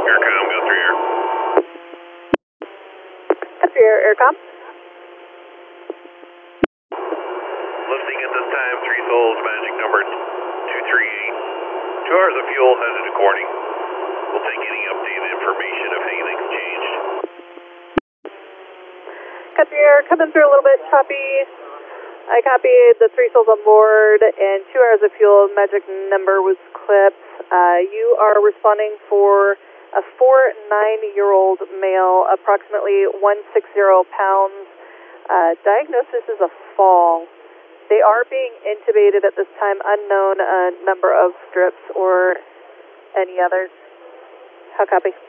Aircom, go 3 air. Copy your aircom. Lifting at this time, 3 souls, magic number 238. 2 hours of fuel headed to Corning. We'll take any updated information if anything's changed. Copy your coming through a little bit choppy. I copied the 3 souls on board and 2 hours of fuel. Magic number was clipped. You are responding for a 9-year-old male, approximately 160 pounds. Diagnosis is a fall. They are being intubated at this time, unknown number of strips or any others. How copy?